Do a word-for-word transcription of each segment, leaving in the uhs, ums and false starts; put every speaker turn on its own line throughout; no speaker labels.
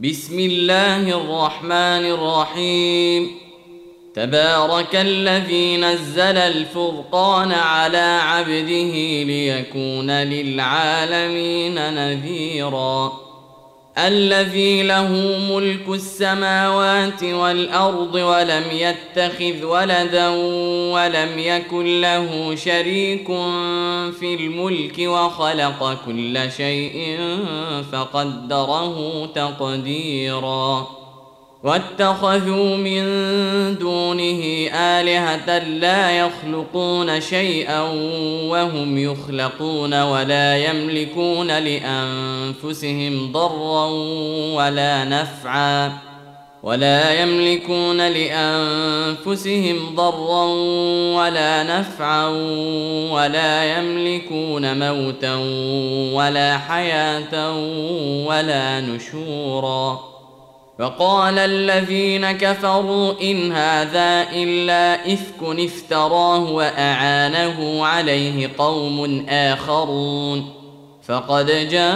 بسم الله الرحمن الرحيم. تبارك الذي نزل الفرقان على عبده ليكون للعالمين نذيرا. الذي له ملك السماوات والأرض ولم يتخذ ولدا ولم يكن له شريك في الملك وخلق كل شيء فقدره تقديرا. واتخذوا من دونه آلهة لا يخلقون شيئا وهم يخلقون ولا يملكون لأنفسهم ضرا ولا نفعا ولا يملكون لأنفسهم ضرا ولا نفعا ولا يملكون موتا ولا حياة ولا نشورا. وقال الذين كفروا إن هذا إلا إفك افتراه وأعانه عليه قوم آخرون فقد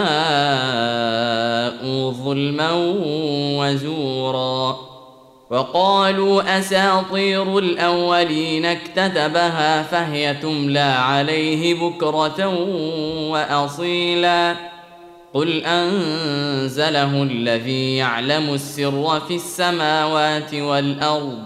جاءوا ظلما وزورا. وقالوا أساطير الأولين اكتتبها فهي تملى عليه بكرة وأصيلا. قل أنزله الذي يعلم السر في السماوات والأرض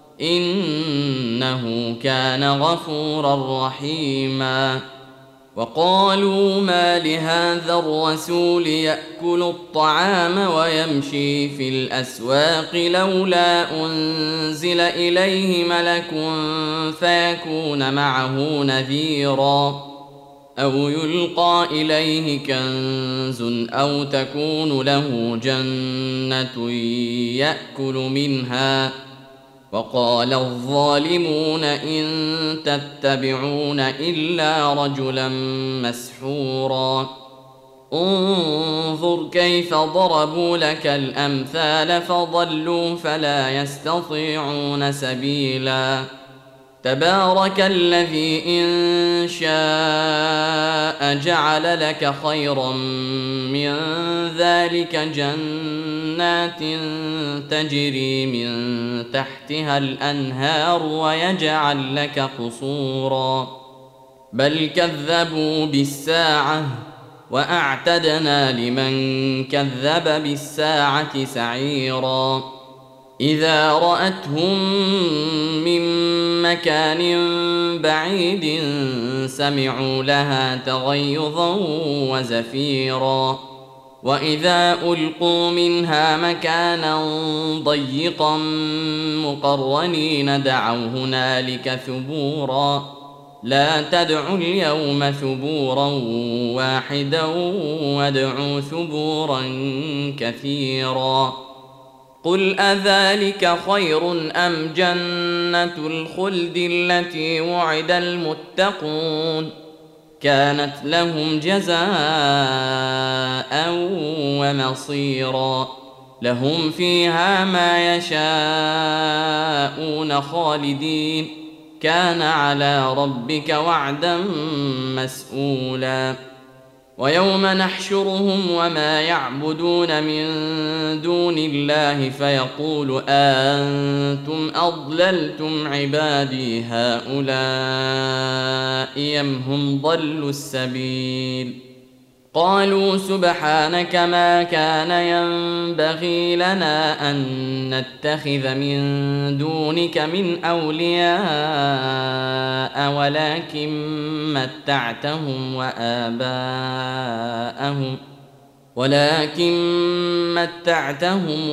إنه كان غفورا رحيما. وقالوا ما لهذا الرسول يأكل الطعام ويمشي في الأسواق لولا أنزل إليه ملك فيكون معه نذيرا أو يلقى إليه كنز أو تكون له جنة يأكل منها. وقال الظالمون إن تتبعون إلا رجلا مسحورا. انظر كيف ضربوا لك الأمثال فضلوا فلا يستطيعون سبيلا. تبارك الذي إن شاء جعل لك خيرا من ذلك جنات تجري من تحتها الأنهار ويجعل لك قصورا بل كذبوا بالساعة وأعتدنا لمن كذب بالساعة سعيرا. إذا رأتهم من مكان بعيد سمعوا لها تغيظا وزفيرا. وإذا ألقوا منها مكانا ضيقا مقرنين دعوا هنالك ثبورا. لا تدعوا اليوم ثبورا واحدا وادعوا ثبورا كثيرا. قل أذلك خير أم جنة الخلد التي وعد المتقون كانت لهم جزاء ومصيرا. لهم فيها ما يشاءون خالدين كان على ربك وعدا مسئولا. ويوم نحشرهم وما يعبدون من دون الله فيقول أأنتم أضللتم عبادي هؤلاء أم هم ضلوا السبيل. قالوا سبحانك ما كان ينبغي لنا أن نتخذ من دونك من أولياء ولكن متعتهم وآباءهم ولكن متعتهم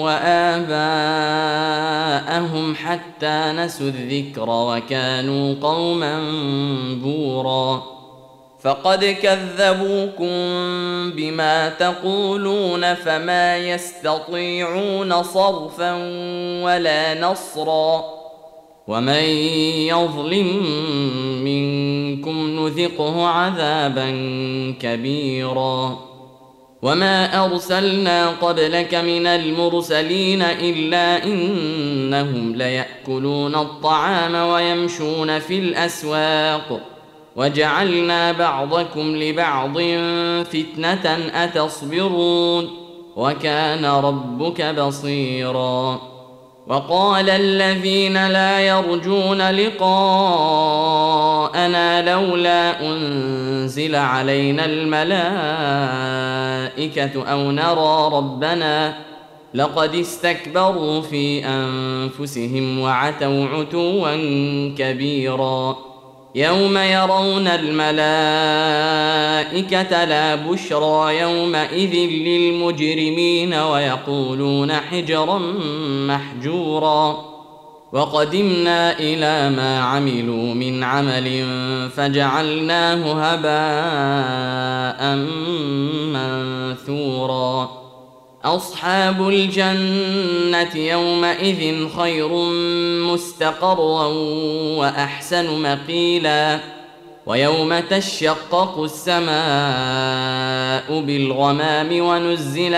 وآباءهم حتى نسوا الذكر وكانوا قوما بورا. فقد كذبوكم بما تقولون فما يستطيعون صرفا ولا نصرا. ومن يظلم منكم نذقه عذابا كبيرا. وما أرسلنا قبلك من المرسلين إلا إنهم ليأكلون الطعام ويمشون في الأسواق وجعلنا بعضكم لبعض فتنة أتصبرون وكان ربك بصيرا. وقال الذين لا يرجون لقاءنا لولا أنزل علينا الملائكة أو نرى ربنا لقد استكبروا في أنفسهم وعتوا عتوا كبيرا. يوم يرون الملائكة لا بشرى يومئذ للمجرمين ويقولون حجرا محجورا. وقدمنا إلى ما عملوا من عمل فجعلناه هباء منثورا. أصحاب الجنة يومئذ خير مستقرا وأحسن مقيلا. ويوم تشقق السماء بالغمام ونزل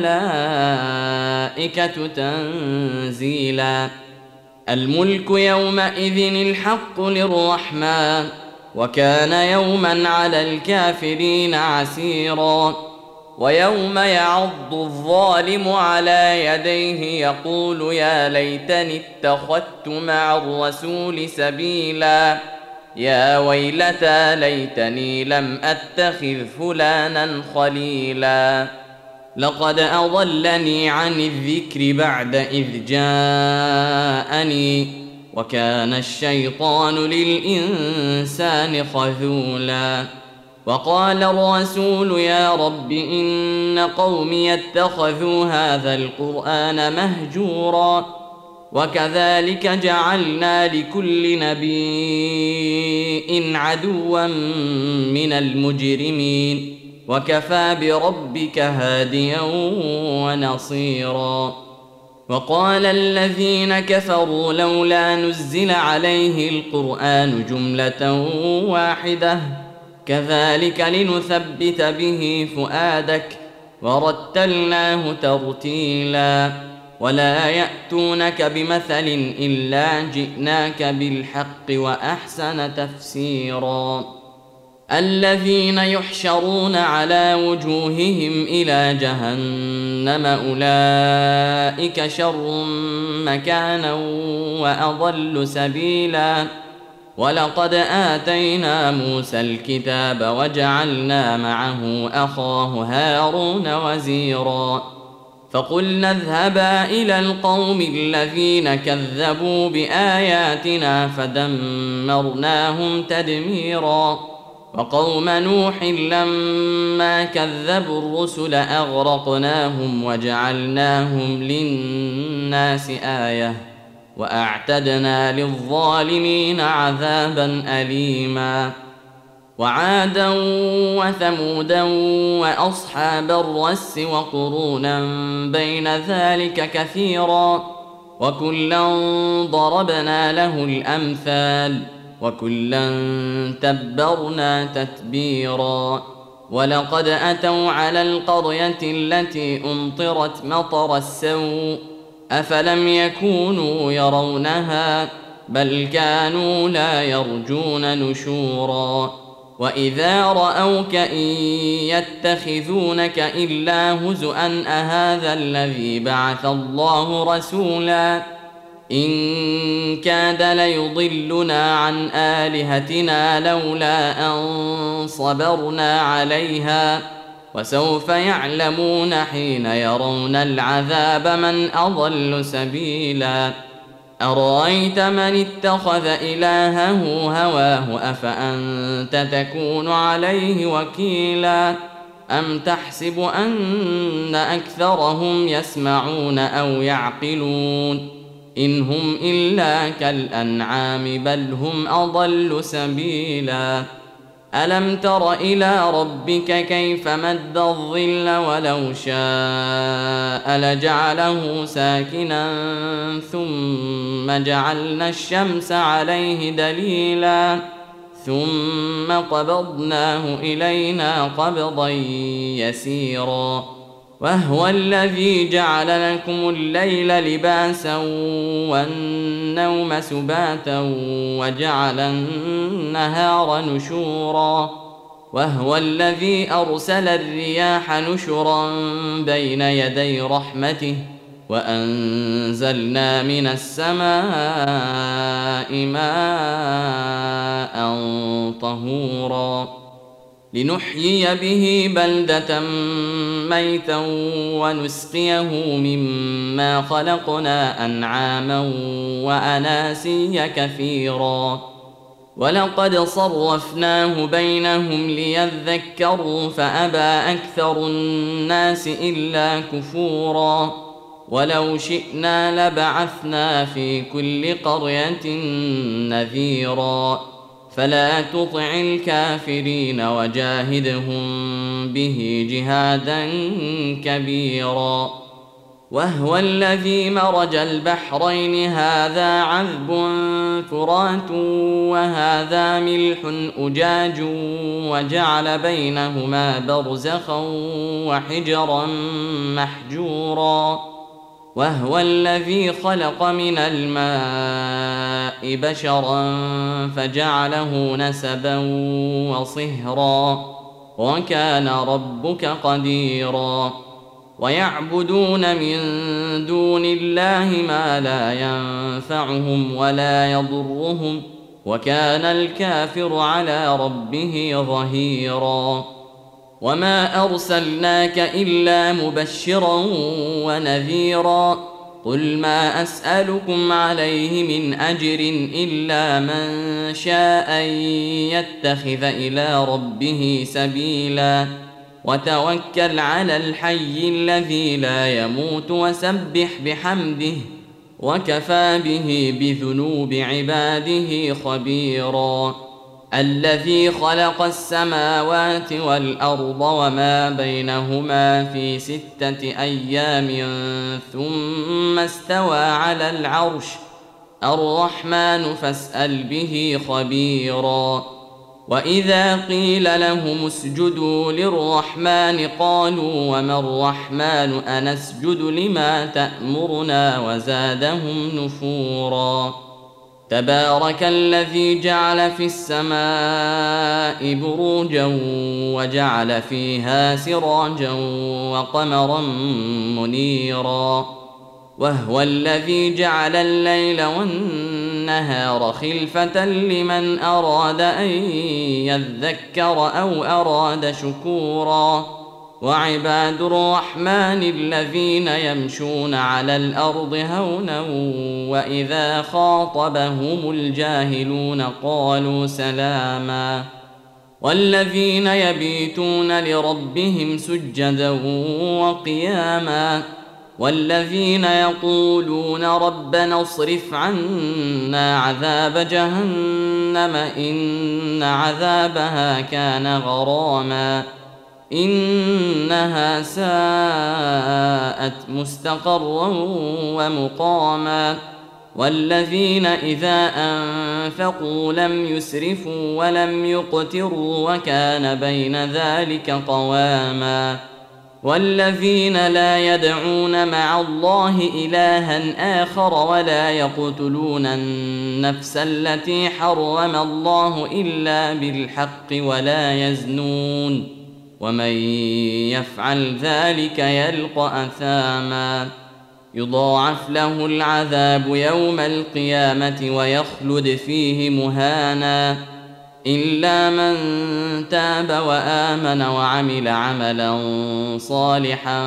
الملائكة تنزيلا. الملك يومئذ الحق للرحمن وكان يوما على الكافرين عسيرا. ويوم يعض الظالم على يديه يقول يا ليتني اتخذت مع الرسول سبيلا. يا ويلتى ليتني لم أتخذ فلانا خليلا. لقد أضلني عن الذكر بعد إذ جاءني وكان الشيطان للإنسان خذولا. وقال الرسول يا رب إن قومي اتخذوا هذا القرآن مهجورا. وكذلك جعلنا لكل نبي عدوا من المجرمين وكفى بربك هاديا ونصيرا. وقال الذين كفروا لولا نزل عليه القرآن جملة واحدة كذلك لنثبت به فؤادك ورتلناه ترتيلا. ولا يأتونك بمثل إلا جئناك بالحق وأحسن تفسيرا. الذين يحشرون على وجوههم إلى جهنم أولئك شر مكانا وأضل سبيلا. ولقد آتينا موسى الكتاب وجعلنا معه أخاه هارون وزيرا. فقلنا اذهبا إلى القوم الذين كذبوا بآياتنا فدمرناهم تدميرا. وقوم نوح لما كذبوا الرسل أغرقناهم وجعلناهم للناس آية وأعتدنا للظالمين عذابا أليما. وعادا وثمودا وأصحاب الرس وقرونا بين ذلك كثيرا وكلا ضربنا له الأمثال وكلا تبرنا تتبيرا. ولقد أتوا على القرية التي أمطرت مطر السوء أفلم يكونوا يرونها بل كانوا لا يرجون نشورا. وإذا رأوك إن يتخذونك إلا هزؤا أهذا الذي بعث الله رسولا إن كاد ليضلنا عن آلهتنا لولا أن صبرنا عليها وسوف يعلمون حين يرون العذاب من أضل سبيلا. أرأيت من اتخذ إلهه هواه أفأنت تكون عليه وكيلا. أم تحسب أن أكثرهم يسمعون أو يعقلون إن هم إلا كالأنعام بل هم أضل سبيلا. ألم تر إلى ربك كيف مد الظل ولو شاء لجعله ساكنا ثم جعلنا الشمس عليه دليلا ثم قبضناه إلينا قبضا يسيرا. وهو الذي جعل لكم الليل لباسا والنوم سباتا وجعل النهار نشورا وهو الذي أرسل الرياح نشرا بين يدي رحمته وأنزلنا من السماء ماء طهورا لنحيي به بلدة ميتا ونسقيه مما خلقنا أنعاما وأناسيا كثيرا ولقد صرفناه بينهم ليذكروا فأبى أكثر الناس إلا كفورا ولو شئنا لبعثنا في كل قرية نذيرا فلا تطع الكافرين وجاهدهم به جهادا كبيرا وهو الذي مرج البحرين هذا عذب فرات وهذا ملح أجاج وجعل بينهما برزخا وحجرا محجورا وهو الذي خلق من الماء بشرا فجعله نسبا وصهرا وكان ربك قديرا ويعبدون من دون الله ما لا ينفعهم ولا يضرهم وكان الكافر على ربه ظهيرا وما أرسلناك إلا مبشرا ونذيرا قل ما أسألكم عليه من أجر إلا من شاء أن يتخذ إلى ربه سبيلا وتوكل على الحي الذي لا يموت وسبح بحمده وكفى به بذنوب عباده خبيرا الذي خلق السماوات والأرض وما بينهما في ستة أيام ثم استوى على العرش الرحمن فاسأل به خبيرا وإذا قيل لهم اسجدوا للرحمن قالوا وما الرحمن أنسجد لما تأمرنا وزادهم نفورا تبارك الذي جعل في السماء بروجا وجعل فيها سراجا وقمرا منيرا وهو الذي جعل الليل والنهار خلفة لمن أراد أن يذكر أو أراد شكورا وعباد الرحمن الذين يمشون على الأرض هونا وإذا خاطبهم الجاهلون قالوا سلاما والذين يبيتون لربهم سجدا وقياما والذين يقولون ربنا اصرف عنا عذاب جهنم إن عذابها كان غراما إنها ساءت مستقرا ومقاما والذين إذا أنفقوا لم يسرفوا ولم يقتروا وكان بين ذلك قواما والذين لا يدعون مع الله إلها آخر ولا يقتلون النفس التي حرم الله إلا بالحق ولا يزنون ومن يفعل ذلك يلقى أثاما يضاعف له العذاب يوم القيامة ويخلد فيه مهانا إلا من تاب وآمن وعمل عملا صالحا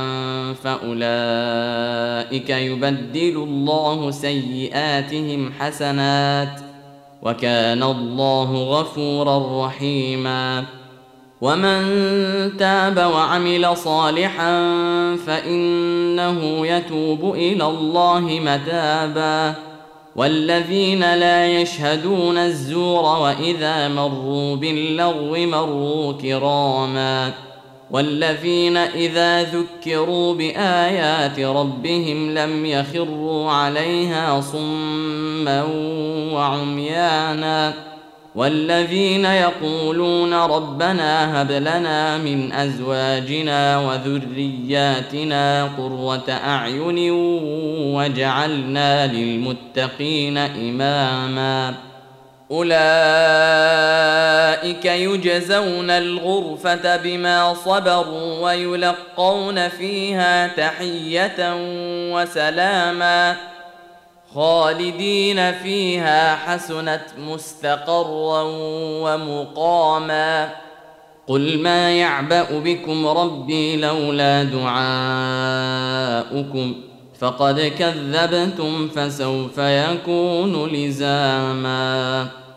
فأولئك يبدل الله سيئاتهم حسنات وكان الله غفورا رحيما ومن تاب وعمل صالحا فإنه يتوب إلى الله متابا والذين لا يشهدون الزور وإذا مروا باللغو مروا كراما والذين إذا ذكروا بآيات ربهم لم يخروا عليها صما وعميانا والذين يقولون ربنا هب لنا من أزواجنا وذرياتنا قرة أعين واجعلنا للمتقين إماما أولئك يجزون الغرفة بما صبروا ويلقون فيها تحية وسلاما خالدين فيها حسنت مستقرا ومقاما قل ما يعبأ بكم ربي لولا دعاؤكم فقد كذبتم فسوف يكون لزاما